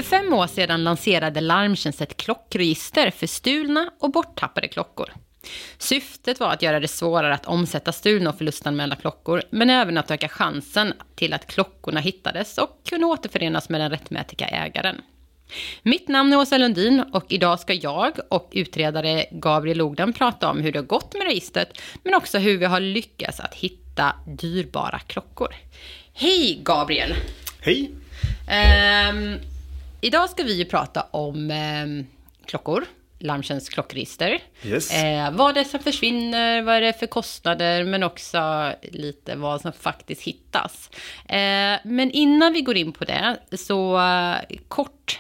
5 år sedan lanserade Larmtjänst ett klockregister för stulna och borttappade klockor. Syftet var att göra det svårare att omsätta stulna och förlustanmälda klockor, men även att öka chansen till att klockorna hittades och kunde återförenas med den rättmätiga ägaren. Mitt namn är Åsa Lundin och idag ska jag och utredare Gabriel Ogden prata om hur det har gått med registret, men också hur vi har lyckats att hitta dyrbara klockor. Hej Gabriel! Hej! Idag ska vi ju prata om klockor, Larmtjänst klockregister. Yes. Vad det är som försvinner, vad är det för kostnader, men också lite vad som faktiskt hittas. Men innan vi går in på det så kort,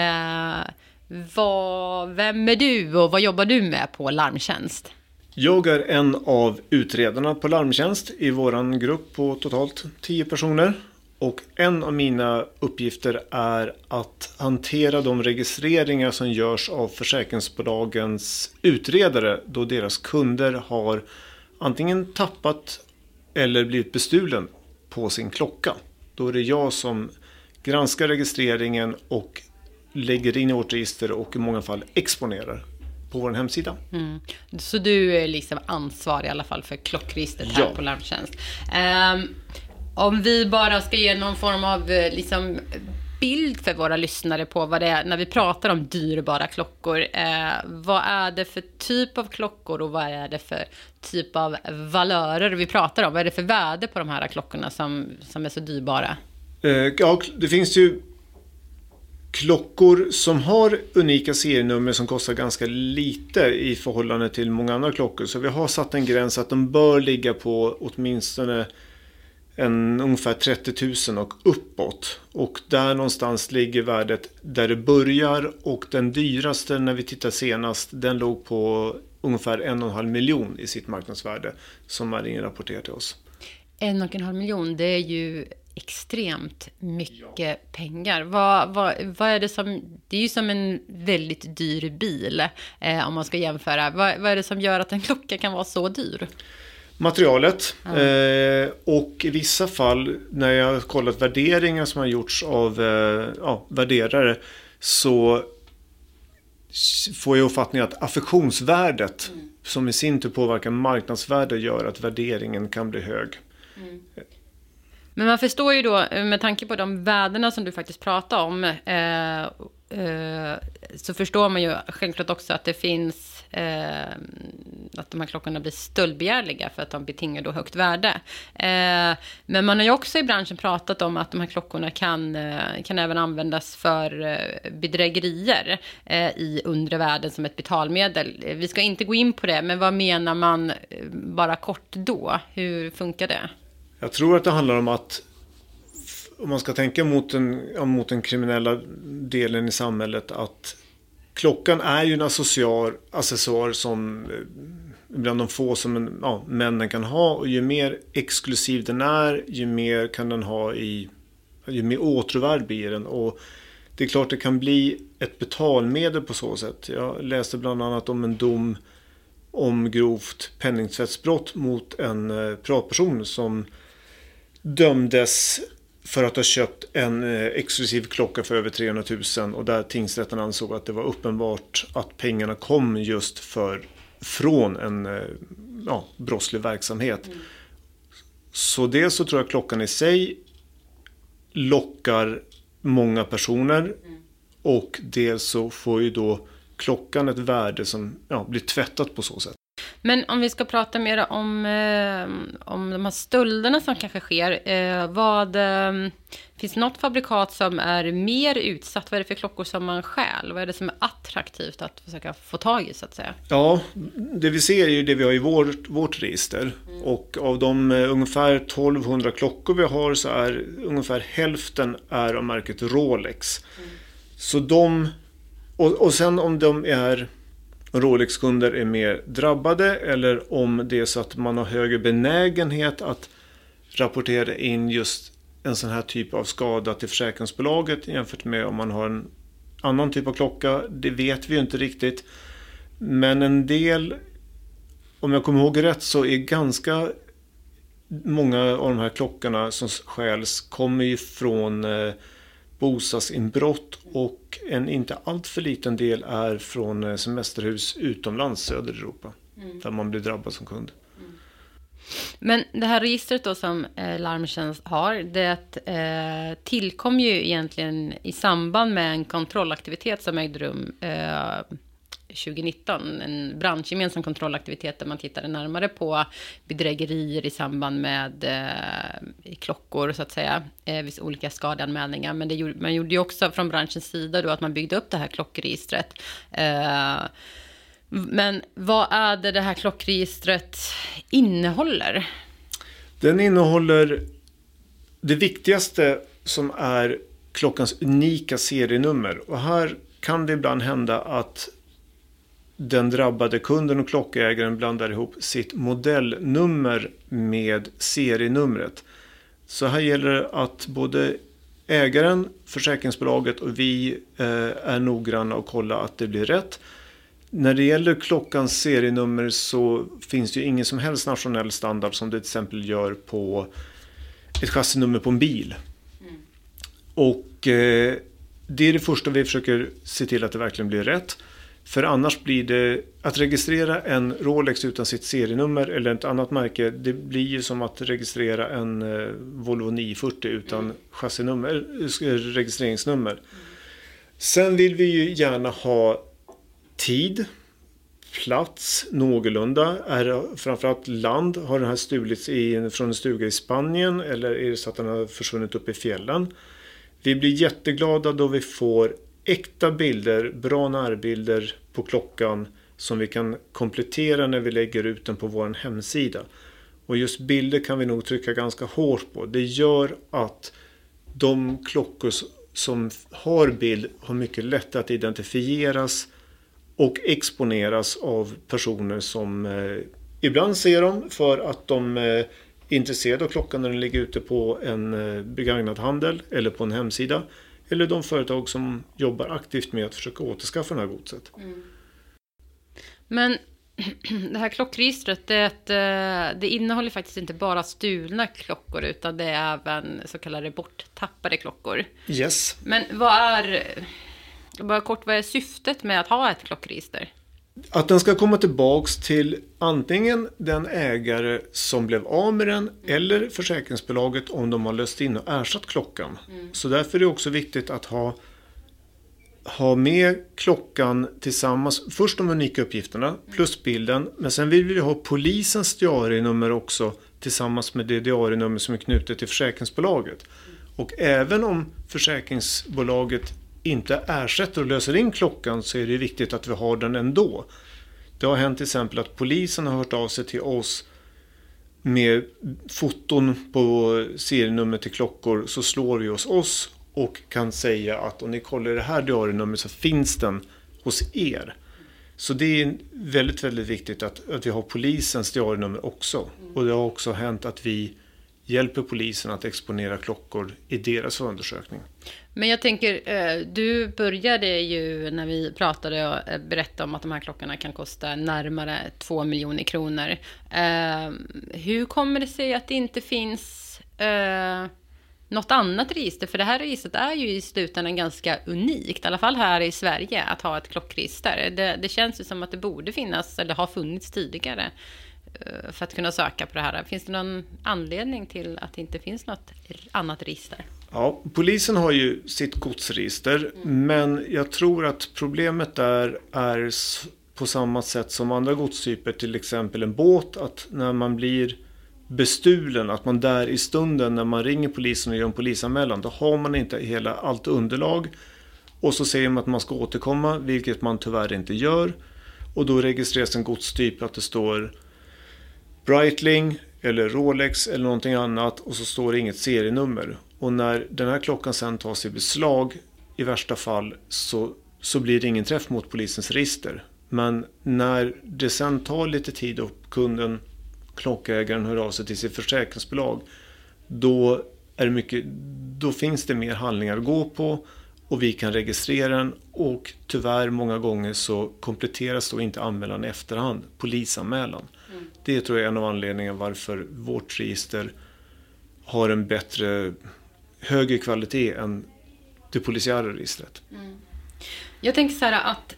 vem är du och vad jobbar du med på Larmtjänst? Jag är en av utredarna på Larmtjänst i våran grupp på totalt 10 personer. Och en av mina uppgifter är att hantera de registreringar som görs av försäkringsbolagens utredare då deras kunder har antingen tappat eller blivit bestulen på sin klocka. Då är det jag som granskar registreringen och lägger in i vårt register och i många fall exponerar på vår hemsida. Mm. Så du är liksom ansvarig i alla fall för klockregistret här på Larmtjänst. Om vi bara ska ge någon form av liksom bild för våra lyssnare på vad det är när vi pratar om dyrbara klockor. Vad är det för typ av klockor och vad är det för typ av valörer vi pratar om? Vad är det för värde på de här klockorna som är så dyrbara? Ja, det finns ju klockor som har unika serienummer som kostar ganska lite i förhållande till många andra klockor. Så vi har satt en gräns att de bör ligga på åtminstone ungefär 30 000 och uppåt. Och där någonstans ligger värdet där det börjar, och den dyraste när vi tittar senast, den låg på ungefär 1,5 miljon i sitt marknadsvärde som Marin rapporterar till oss. 1,5 miljon, det är ju extremt mycket pengar. Vad är det som, det är ju som en väldigt dyr bil om man ska jämföra. Vad är det som gör att en klocka kan vara så dyr? Materialet och i vissa fall när jag har kollat värderingar som har gjorts av värderare så får jag uppfattningen att affektionsvärdet som i sin tur påverkar marknadsvärde gör att värderingen kan bli hög. Men man förstår ju då, med tanke på de värdena som du faktiskt pratar om, så förstår man ju självklart också att det finns att de här klockorna blir stöldbegärliga för att de betingar då högt värde. Men man har ju också i branschen pratat om att de här klockorna kan även användas för bedrägerier i undre världen som ett betalmedel. Vi ska inte gå in på det, men vad menar man bara kort då? Hur funkar det? Jag tror att det handlar om att om man ska tänka mot den kriminella delen i samhället, att klockan är ju en accessoar som bland de få som männen kan ha, och ju mer exklusiv den är, ju mer kan den ha ju mer åtråvärd blir den, och det är klart det kan bli ett betalmedel på så sätt. Jag läste bland annat om en dom om grovt penningtvättsbrott mot en privatperson som dömdes för att ha köpt en exklusiv klocka för över 300 000, och där tingsrätten ansåg att det var uppenbart att pengarna kom just från en brottslig verksamhet. Så det så tror jag klockan i sig lockar många personer, och dels så får ju då klockan ett värde som blir tvättat på så sätt. Men om vi ska prata mer om de här stölderna som kanske sker, finns det något fabrikat som är mer utsatt? Vad är det för klockor som man stjäl? Vad är det som är attraktivt att försöka få tag i, så att säga? Ja, det vi ser är ju det vi har i vårt register. Och av de ungefär 1200 klockor vi har så är ungefär hälften är av märket Rolex. Så och sen om de är Rolex-kunder är mer drabbade, eller om det är så att man har högre benägenhet att rapportera in just en sån här typ av skada till försäkringsbolaget jämfört med om man har en annan typ av klocka, det vet vi ju inte riktigt. Men en del, om jag kommer ihåg rätt, så är ganska många av de här klockorna som stjäls kommer ju från bostadsinbrott och en inte alltför liten del är från semesterhus utomlands söder i Europa. Där man blir drabbad som kund. Men det här registret då som Larmtjänst har, det tillkom ju egentligen i samband med en kontrollaktivitet som ägde rum 2019. En branschgemensam kontrollaktivitet där man tittade närmare på bedrägerier i samband med klockor så att säga. Vissa olika skadeanmälningar. Men man gjorde ju också från branschens sida då att man byggde upp det här klockregistret. Men vad är det här klockregistret innehåller? Den innehåller det viktigaste som är klockans unika serienummer. Och här kan det ibland hända att den drabbade kunden och klockägaren blandar ihop sitt modellnummer med serienumret. Så här gäller det att både ägaren, försäkringsbolaget och vi är noggranna och kolla att det blir rätt. När det gäller klockans serienummer så finns det ju ingen som helst nationell standard som det till exempel gör på ett chassinummer på en bil. Och det är det första vi försöker se till att det verkligen blir rätt. För annars blir det att registrera en Rolex utan sitt serienummer eller ett annat märke. Det blir ju som att registrera en Volvo 940 utan registreringsnummer. Sen vill vi ju gärna ha tid, plats, någorlunda. Framförallt land. Har den här stulits från en stuga i Spanien eller är det så att den har försvunnit upp i fjällen? Vi blir jätteglada då vi får äkta bilder, bra närbilder på klockan som vi kan komplettera när vi lägger ut den på vår hemsida. Och just bilder kan vi nog trycka ganska hårt på. Det gör att de klockor som har bild har mycket lätt att identifieras och exponeras av personer som ibland ser dem för att de är intresserade av klockan när den ligger ute på en begagnad handel eller på en hemsida. Eller de företag som jobbar aktivt med att försöka återskaffa det här godset. Men det här klockregistret, det innehåller faktiskt inte bara stulna klockor utan det är även så kallade borttappade klockor. Yes. Men vad är syftet med att ha ett klockregister? Att den ska komma tillbaks till antingen den ägare som blev av med den eller försäkringsbolaget om de har löst in och ersatt klockan. Så därför är det också viktigt att ha med klockan tillsammans. Först de unika uppgifterna plus bilden. Men sen vill vi ha polisens diarienummer också tillsammans med det diarienummer som är knutet till försäkringsbolaget. Och även om försäkringsbolaget inte ersätter och löser in klockan så är det viktigt att vi har den ändå. Det har hänt till exempel att polisen har hört av sig till oss med foton på serienummer till klockor, så slår vi hos oss och kan säga att om ni kollar det här diarienumret så finns den hos er. Så det är väldigt, väldigt viktigt att vi har polisens diarienummer också. Och det har också hänt att vi hjälper polisen att exponera klockor i deras undersökning. Men jag tänker, du började ju när vi pratade och berättade om att de här klockorna kan kosta närmare 2 miljoner kronor. Hur kommer det sig att det inte finns något annat register? För det här registret är ju i slutändan ganska unikt, i alla fall här i Sverige, att ha ett klockregister. Det känns ju som att det borde finnas, eller har funnits tidigare, för att kunna söka på det här. Finns det någon anledning till att det inte finns något annat register? Ja, polisen har ju sitt godsregister, men jag tror att problemet där är på samma sätt som andra godstyper, till exempel en båt, att när man blir bestulen, att man där i stunden när man ringer polisen och gör en polisanmälan, då har man inte allt underlag och så säger man att man ska återkomma, vilket man tyvärr inte gör, och då registreras en godstyp att det står Breitling eller Rolex eller någonting annat och så står det inget serienummer. Och när den här klockan sen tas i beslag i värsta fall så blir det ingen träff mot polisens register. Men när det sen tar lite tid och kunden, klockägaren, hör av sig till sitt försäkringsbolag, då finns det mer handlingar att gå på och vi kan registrera den, och tyvärr många gånger så kompletteras då inte anmälan i efterhand, polisanmälan. Det tror jag är en av anledningarna varför vårt register har en högre kvalitet än det polisiära registret. Jag tänker så här att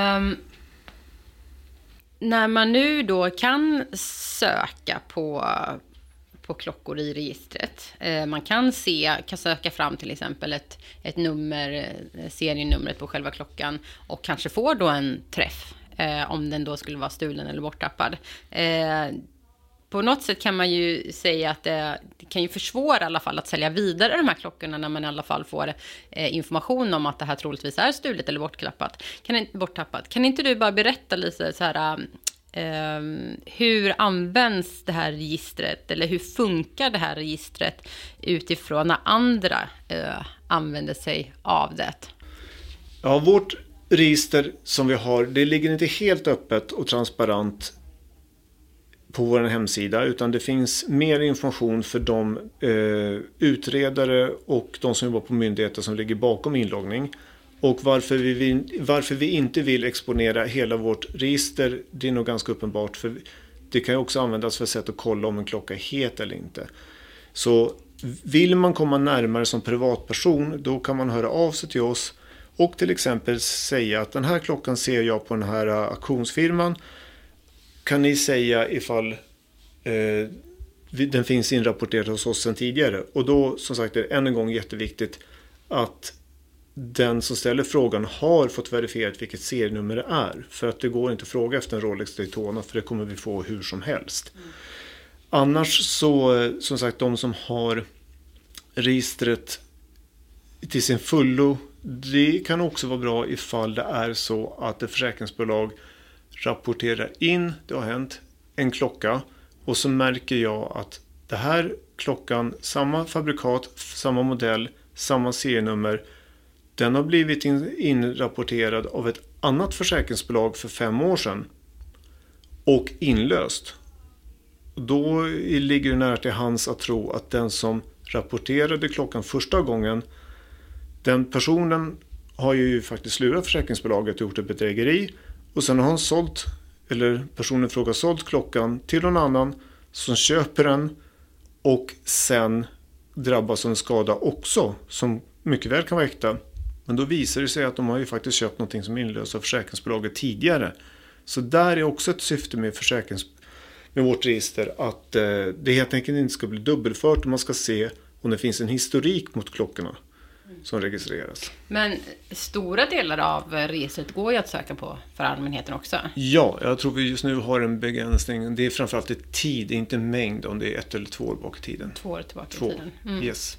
när man nu då kan söka på klockor i registret. Man kan söka fram till exempel ett nummer, serienumret på själva klockan och kanske få då en träff om den då skulle vara stulen eller borttappad. På något sätt kan man ju säga att det kan ju försvåra i alla fall att sälja vidare de här klockorna när man i alla fall får information om att det här troligtvis är stulet eller borttappat. Kan inte du bara berätta lite så här, hur används det här registret eller hur funkar det här registret utifrån när andra använder sig av det? Ja, vårt register som vi har, det ligger inte helt öppet och transparent på vår hemsida, utan det finns mer information för de utredare och de som jobbar på myndigheter som ligger bakom inloggning. Och varför vi inte vill exponera hela vårt register, det är nog ganska uppenbart, för det kan ju också användas för sätt att kolla om en klocka är het eller inte. Så vill man komma närmare som privatperson, då kan man höra av sig till oss och till exempel säga att den här klockan ser jag på den här auktionsfirman. Kan ni säga ifall den finns inrapporterad hos oss sedan tidigare? Och då, som sagt, är det än en gång jätteviktigt att den som ställer frågan har fått verifierat vilket serienummer det är. För att det går inte att fråga efter en Rolex Daytona, för det kommer vi få hur som helst. Annars så, som sagt, de som har registret till sin fullo, det kan också vara bra ifall det är så att ett försäkringsbolag rapporterar in, det har hänt, en klocka och så märker jag att det här klockan, samma fabrikat, samma modell, samma serienummer, den har blivit inrapporterad av ett annat försäkringsbolag för 5 år sedan och inlöst. Då ligger det nära till hands att tro att den som rapporterade klockan första gången, den personen har ju faktiskt lurat försäkringsbolaget och gjort ett bedrägeri. Och sen har han sålt, eller personen frågar sålt klockan till någon annan som köper den och sen drabbas av en skada också som mycket väl kan vara äkta. Men då visar det sig att de har ju faktiskt köpt någonting som inlöst av försäkringsbolaget tidigare. Så där är också ett syfte med vårt register att det helt enkelt inte ska bli dubbelfört och man ska se om det finns en historik mot klockorna som registreras. Men stora delar av registret går ju att söka på för allmänheten också. Ja, jag tror vi just nu har en begränsning. Det är framförallt ett tid, inte mängd, om det är 1 eller 2 år bak i tiden. 2 år tillbaka i tiden. Yes.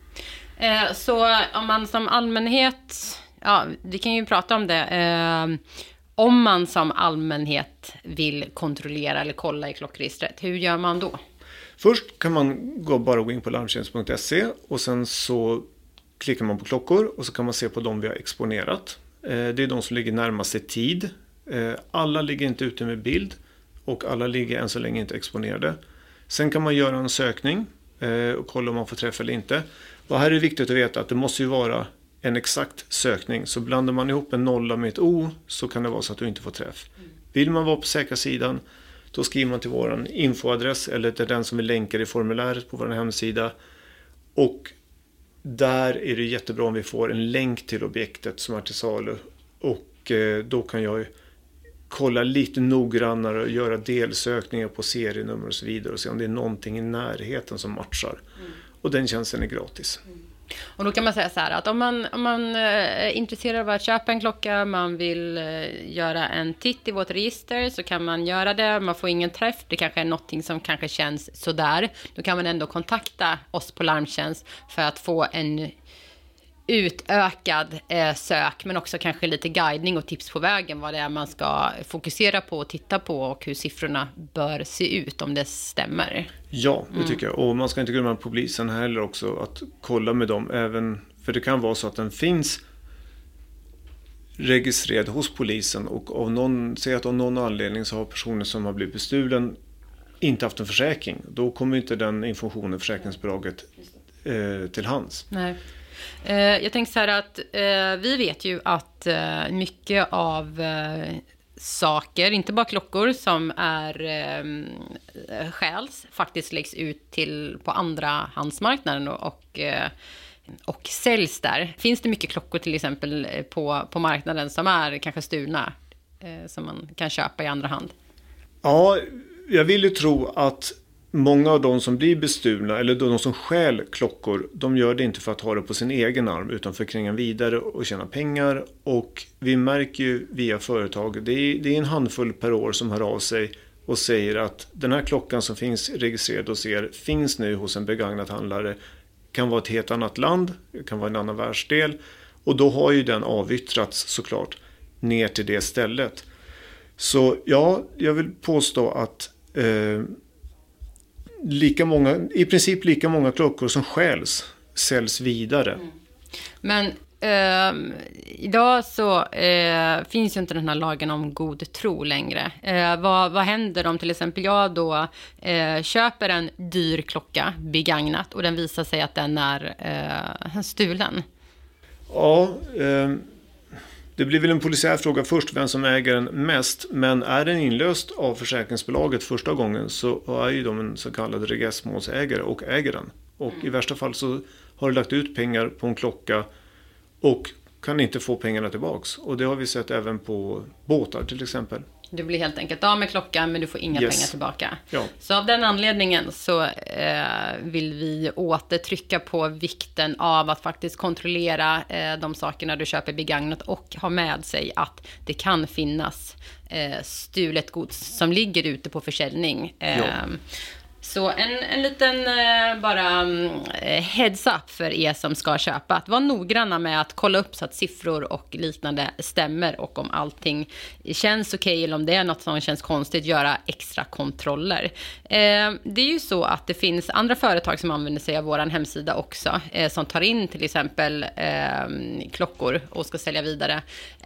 Så om man som allmänhet, ja, vi kan ju prata om det. Om man som allmänhet vill kontrollera eller kolla i klockregistret, hur gör man då? Först kan man bara gå in på larmtjänst.se och sen så klickar man på klockor och så kan man se på de vi har exponerat. Det är de som ligger närmast i tid. Alla ligger inte ute med bild och alla ligger än så länge inte exponerade. Sen kan man göra en sökning och kolla om man får träff eller inte. Och här är det viktigt att veta att det måste ju vara en exakt sökning. Så blandar man ihop en nolla med ett O så kan det vara så att du inte får träff. Vill man vara på säkra sidan, då skriver man till vår infoadress eller till den som vi länkar i formuläret på vår hemsida. Och där är det jättebra om vi får en länk till objektet som är till salu. Och då kan jag kolla lite noggrannare och göra delsökningar på serienummer och så vidare och se om det är någonting i närheten som matchar. Och den tjänsten är gratis. Och då kan man säga så här att om man är intresserad av att köpa en klocka, man vill göra en titt i vårt register, så kan man göra det. Man får ingen träff, det kanske är någonting som kanske känns sådär. Då kan man ändå kontakta oss på Larmtjänst för att få en utökad sök, men också kanske lite guidning och tips på vägen vad det är man ska fokusera på och titta på och hur siffrorna bör se ut om det stämmer. Ja, det tycker jag. Och man ska inte glömma polisen heller också att kolla med dem, även för det kan vara så att den finns registrerad hos polisen och av någon anledning så har personer som har blivit bestulen inte haft en försäkring. Då kommer inte den informationen försäkringsbolaget till hands. Nej. Jag tänkte så här att vi vet ju att mycket av saker, inte bara klockor som är stjäls, faktiskt läggs ut på andra handsmarknaden och och säljs där. Finns det mycket klockor till exempel på marknaden som är kanske stulna som man kan köpa i andra hand? Ja, jag vill ju tro att många av de som blir bestulna eller de som stjäl klockor, de gör det inte för att ha det på sin egen arm utan för att kränga vidare och tjäna pengar. Och vi märker ju via företag, det är en handfull per år som hör av sig och säger att den här klockan som finns registrerad hos er finns nu hos en begagnat handlare. Kan vara ett helt annat land, kan vara en annan världsdel. Och då har ju den avyttrats såklart ner till det stället. Så ja, jag vill påstå att i princip lika många klockor som stjäls säljs vidare. Men idag så finns ju inte den här lagen om god tro längre. Vad händer om till exempel jag då köper en dyr klocka begagnat och den visar sig att den är stulen? Ja, det blir väl en polisiär fråga först vem som äger den mest. Men är den inlöst av försäkringsbolaget första gången så är ju de en så kallad regressmålsägare och äger den. Och i värsta fall så har du lagt ut pengar på en klocka och kan inte få pengarna tillbaks. Och det har vi sett även på båtar till exempel. Du blir helt enkelt av med klockan men du får inga pengar tillbaka. Ja. Så av den anledningen så vill vi återtrycka på vikten av att faktiskt kontrollera de sakerna du köper begagnat och ha med sig att det kan finnas stulet gods som ligger ute på försäljning. Så en liten bara heads up för er som ska köpa. Att vara noggranna med att kolla upp så att siffror och liknande stämmer. Och om allting känns okej eller om det är något som känns konstigt, göra extra kontroller. Det är ju så att det finns andra företag som använder sig av vår hemsida också. Som tar in till exempel klockor och ska sälja vidare.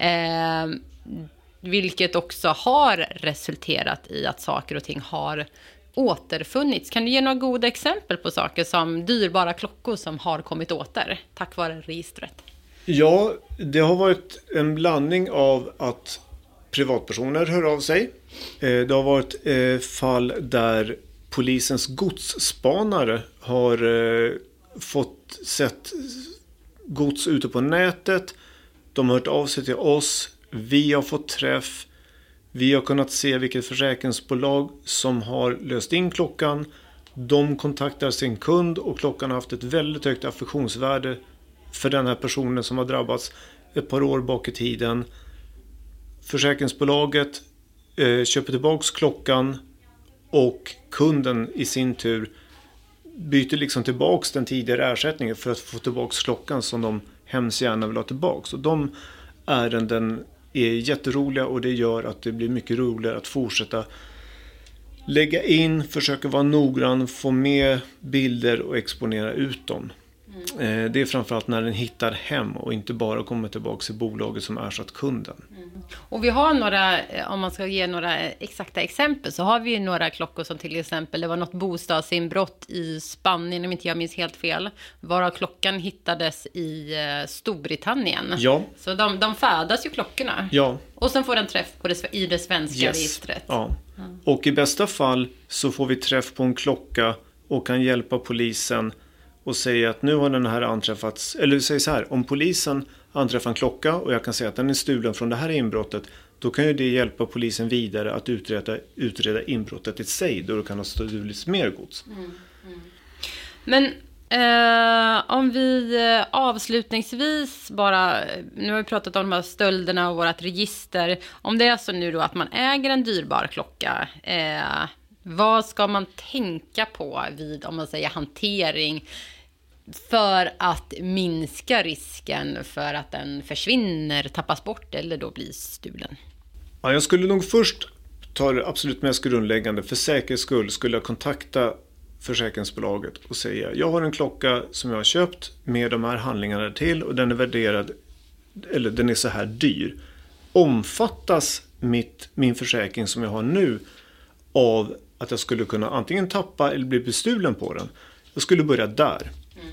Vilket också har resulterat i att saker och ting har återfunnits. Kan du ge några goda exempel på saker som dyrbara klockor som har kommit åter tack vare registret? Ja, det har varit en blandning av att privatpersoner hör av sig. Det har varit fall där polisens godsspanare har fått sett gods ute på nätet. De har hört av sig till oss. Vi har fått träff. Vi har kunnat se vilket försäkringsbolag som har löst in klockan. De kontaktar sin kund och klockan har haft ett väldigt högt affektionsvärde för den här personen som har drabbats ett par år bak i tiden. Försäkringsbolaget köper tillbaks klockan och kunden i sin tur byter liksom tillbaks den tidigare ersättningen för att få tillbaks klockan som de hemskt gärna vill ha tillbaks. Och de ärenden är jätteroliga och det gör att det blir mycket roligare att fortsätta lägga in, försöka vara noggrann, få med bilder och exponera ut dem. Det är framförallt när den hittar hem och inte bara kommer tillbaka till bolaget som ersatt kunden. Och vi har några, om man ska ge några exakta exempel, så har vi ju några klockor som till exempel, det var något bostadsinbrott i Spanien om inte jag minns helt fel, varav klockan hittades i Storbritannien. Ja. Så de färdas ju klockorna. Ja. Och sen får den träff på i det svenska registret. Ja. Och i bästa fall så får vi träff på en klocka och kan hjälpa polisen och säga att nu har den här anträffats, eller säg så här, om polisen anträffar en klocka och jag kan säga att den är stulen från det här inbrottet, då kan ju det hjälpa polisen vidare att utreda inbrottet i sig, då det kan ha stulits mer gods. Men om vi avslutningsvis bara, nu har vi pratat om de här stölderna och vårt register, om det är så nu då att man äger en dyrbar klocka, vad ska man tänka på vid, om man säger, hantering för att minska risken för att den försvinner, tappas bort eller då blir stulen? Ja, jag skulle nog först ta det absolut mest grundläggande. För säkerhets skull skulle jag kontakta försäkringsbolaget och säga: jag har en klocka som jag har köpt med de här handlingarna till och den är värderad, eller den är så här dyr. Omfattas min försäkring som jag har nu av att jag skulle kunna antingen tappa eller bli bestulen på den? Jag skulle börja där.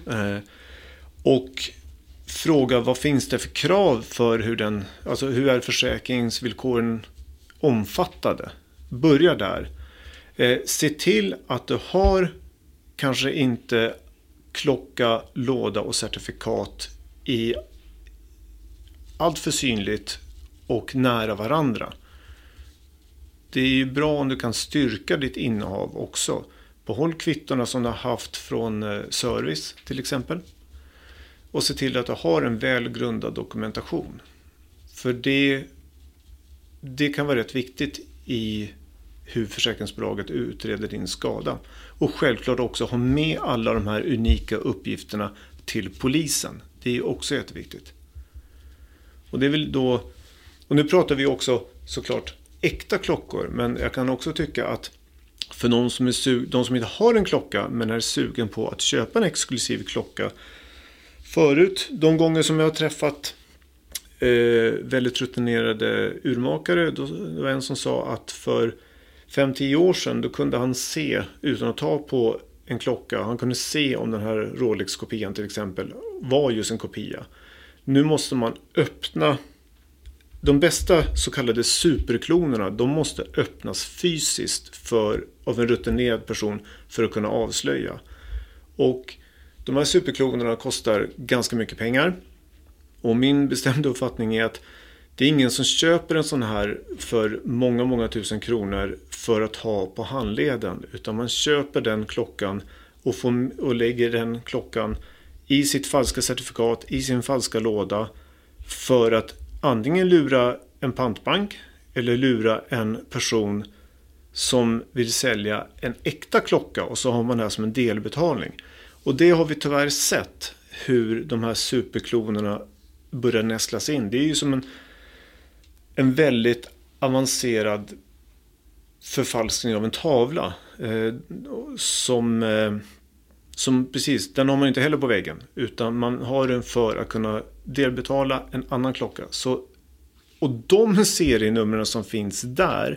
Och fråga vad finns det för krav för hur är försäkringsvillkoren omfattade? Börja där. Se till att du har kanske inte klocka, låda och certifikat i allt för synligt och nära varandra. Det är ju bra om du kan styrka ditt innehav också. Behåll kvittorna som du har haft från service till exempel. Och se till att du har en välgrundad dokumentation. För det kan vara rätt viktigt i hur försäkringsbolaget utreder din skada. Och självklart också ha med alla de här unika uppgifterna till polisen. Det är också jätteviktigt. Och det är väl då, och nu pratar vi också såklart äkta klockor, men jag kan också tycka att för de som inte har en klocka men är sugen på att köpa en exklusiv klocka. Förut, de gånger som jag har träffat väldigt rutinerade urmakare, då var en som sa att för 5-10 år sedan då kunde han se, utan att ta på en klocka, han kunde se om den här Rolex-kopian till exempel var just en kopia. Nu måste man öppna de bästa så kallade superklonerna, de måste öppnas fysiskt av en rutinerad person för att kunna avslöja. Och de här superklonerna kostar ganska mycket pengar. Och min bestämda uppfattning är att det är ingen som köper en sån här för många, många tusen kronor för att ha på handleden. Utan man köper den klockan och lägger den klockan i sitt falska certifikat, i sin falska låda. För att antingen lura en pantbank eller lura en person som vill sälja en äkta klocka. Och så har man det här som en delbetalning. Och det har vi tyvärr sett hur de här superklonerna börjar nästlas in. Det är ju som en väldigt avancerad förfalskning av en tavla. Som precis, den har man inte heller på väggen. Utan man har den för att kunna delbetala en annan klocka. Och de serienumren som finns där,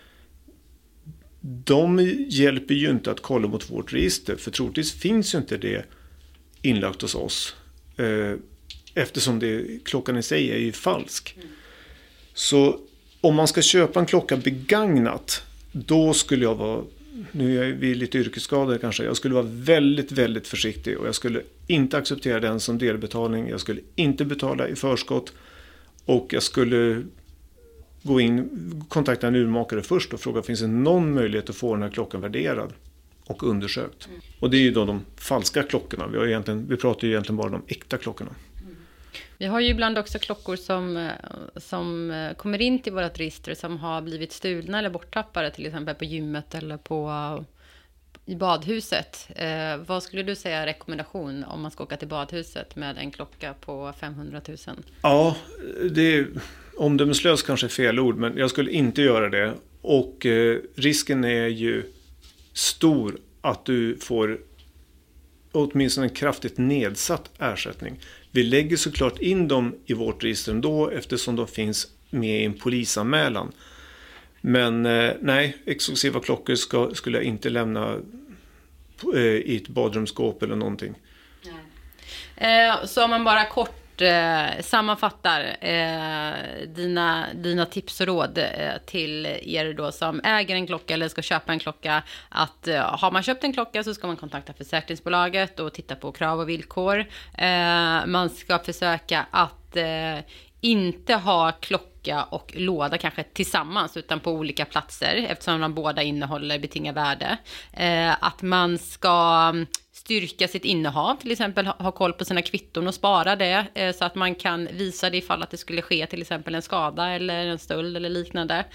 de hjälper ju inte att kolla mot vårt register. För troligtvis finns ju inte det inlagt hos oss. Eftersom klockan i sig är ju falsk. Så om man ska köpa en klocka begagnat, då skulle jag vara, nu är vi lite yrkesskadade kanske, jag skulle vara väldigt, väldigt försiktig. Och jag skulle inte acceptera den som delbetalning. Jag skulle inte betala i förskott. Och jag skulle kontakta en urmakare först och fråga, finns det någon möjlighet att få den här klockan värderad och undersökt. Och det är ju då de falska klockorna. Vi pratar ju egentligen bara om de äkta klockorna. Vi har ju ibland också klockor som kommer in till vårt register som har blivit stulna eller borttappade, till exempel på gymmet eller i badhuset. Vad skulle du säga är rekommendation om man ska åka till badhuset med en klocka på 500 000? Ja, det är omdömeslös kanske fel ord, men jag skulle inte göra det. Och risken är ju stor att du får åtminstone en kraftigt nedsatt ersättning. Vi lägger såklart in dem i vårt register ändå eftersom de finns med i en polisanmälan. Men nej, exklusiva klockor skulle jag inte lämna i ett badrumsskåp eller någonting. Så om man bara kort sammanfattar dina tips och råd till er då som äger en klocka eller ska köpa en klocka, att har man köpt en klocka så ska man kontakta försäkringsbolaget och titta på krav och villkor. Man ska försöka att inte ha klocka och låda kanske tillsammans utan på olika platser eftersom de båda innehåller betingat värde. Att man ska styrka sitt innehav, till exempel ha koll på sina kvitton och spara det så att man kan visa det ifall att det skulle ske till exempel en skada eller en stöld eller liknande.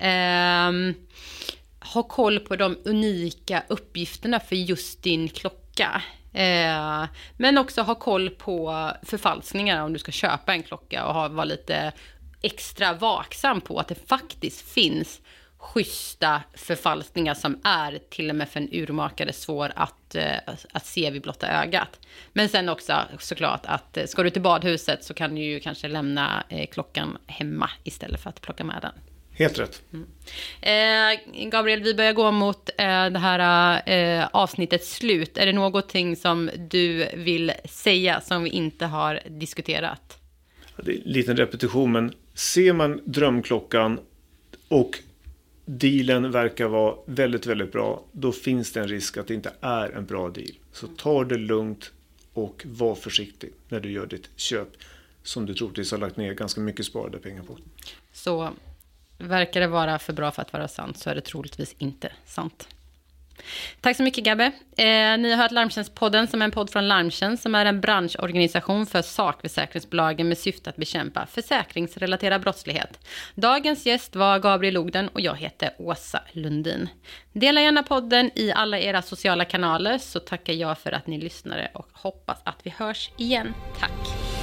Ha koll på de unika uppgifterna för just din klocka. Men också ha koll på förfalskningar om du ska köpa en klocka och vara lite extra vaksam på att det faktiskt finns schyssta förfalskningar som är till och med för en urmakare svår att se vid blotta ögat. Men sen också såklart att ska du till badhuset så kan du ju kanske lämna klockan hemma istället för att plocka med den. Helt rätt. Gabriel, vi börjar gå mot det här avsnittets slut. Är det någonting som du vill säga som vi inte har diskuterat? Det är en liten repetition, men ser man drömklockan och dealen verkar vara väldigt, väldigt bra, då finns det en risk att det inte är en bra deal. Så ta det lugnt och var försiktig när du gör ditt köp som du troligtvis har lagt ner ganska mycket sparade pengar på. Så verkar det vara för bra för att vara sant, så är det troligtvis inte sant. Tack så mycket, Gabbe. Ni har hört Larmtjänstpodden, som är en podd från Larmtjänst, som är en branschorganisation för sakförsäkringsbolagen med syfte att bekämpa försäkringsrelaterad brottslighet. Dagens gäst var Gabriel Ogden och jag heter Åsa Lundin. Dela gärna podden i alla era sociala kanaler, så tackar jag för att ni lyssnade och hoppas att vi hörs igen. Tack!